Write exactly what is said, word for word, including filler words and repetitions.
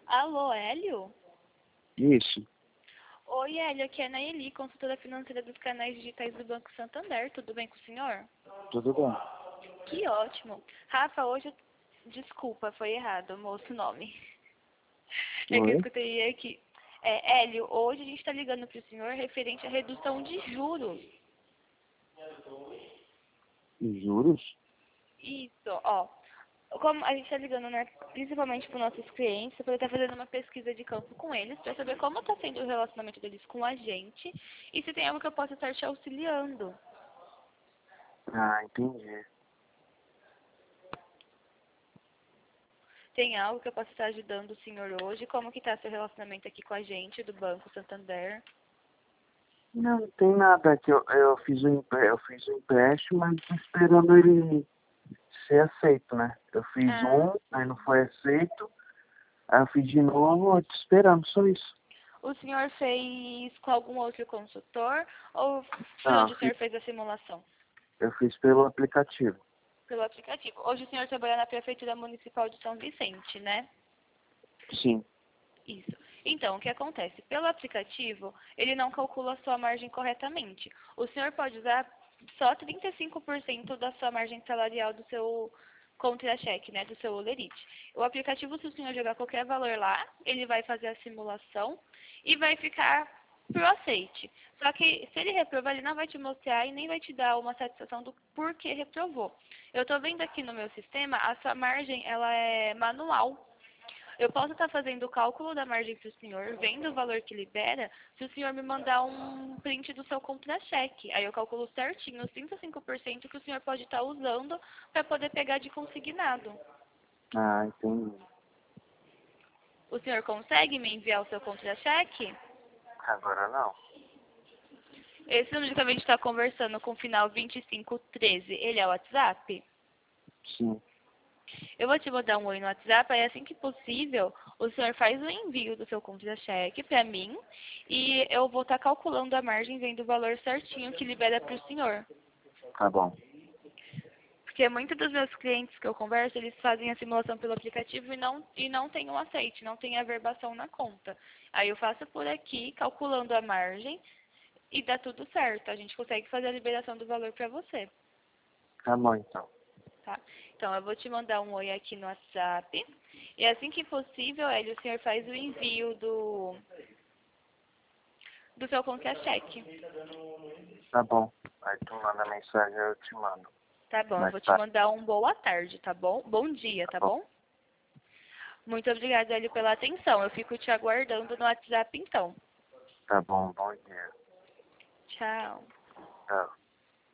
Alô, Hélio? Isso, Oi, Hélio, aqui é a Naeli, consultora financeira dos canais digitais do Banco Santander. Tudo bem com o senhor? tudo bem. Que ótimo. Rafa, hoje... Desculpa, foi errado, moço, o nome. É que eu Oi? escutei aqui. É, Hélio, hoje a gente está ligando para o senhor referente à redução de juros. Juros? Isso, ó. Como a gente está ligando, né, principalmente para os nossos clientes, para estar fazendo uma pesquisa de campo com eles, para saber como está sendo o relacionamento deles com a gente e se tem algo que eu possa estar te auxiliando. Ah, entendi. Tem algo que eu possa estar ajudando o senhor hoje? Como que está seu relacionamento aqui com a gente, do Banco Santander? Não, não tem nada que eu, eu fiz um empre- eu fiz um empréstimo, mas tô esperando ele ser aceito, né? Eu fiz Ah, um, aí não foi aceito, aí eu fiz de novo, eu tô esperando, só isso. o senhor fez com algum outro consultor ou foi Não, onde eu o senhor fiz, fez a simulação? eu fiz pelo aplicativo. Pelo aplicativo. Hoje o senhor trabalha na Prefeitura Municipal de São Vicente, né? Sim. Isso. Então, o que acontece? Pelo aplicativo, ele não calcula a sua margem corretamente. O senhor pode usar só trinta e cinco por cento da sua margem salarial do seu contra-cheque, né, do seu olerite. O aplicativo, se o senhor jogar qualquer valor lá, ele vai fazer a simulação e vai ficar pro aceite. Só que se ele reprovar, ele não vai te mostrar e nem vai te dar uma satisfação do porquê reprovou. Eu estou vendo aqui no meu sistema, a sua margem ela é manual. Eu posso estar fazendo o cálculo da margem para o senhor, vendo o valor que libera, se o senhor me mandar um print do seu contra-cheque. Aí eu calculo certinho os trinta e cinco por cento que o senhor pode estar usando para poder pegar de consignado. Ah, entendi. O senhor consegue me enviar o seu contra-cheque? Agora não. Esse número que a gente está conversando com o final vinte e cinco treze, ele é o WhatsApp? Sim, Eu vou te mandar um oi no WhatsApp, aí assim que possível, o senhor faz o envio do seu contra-cheque para mim e eu vou estar calculando a margem, vendo o valor certinho que libera para o senhor. tá bom. Porque muitos dos meus clientes que eu converso, eles fazem a simulação pelo aplicativo e não, e não tem um aceite, não tem a verbação na conta. Aí eu faço por aqui, calculando a margem e dá tudo certo. A gente consegue fazer a liberação do valor para você. Tá bom, então. Tá? Então, eu vou te mandar um oi aqui no WhatsApp. E assim que possível, Hélio, o senhor faz o envio do, do seu contra-cheque. Tá bom. Aí tu manda mensagem, eu te mando. Tá bom, eu Mais vou te tarde. mandar um boa tarde, tá bom? Bom dia, Tá tá bom. bom? Muito obrigada, Hélio, pela atenção. Eu fico te aguardando no WhatsApp, então. Tá bom, bom dia. Tchau. Tchau.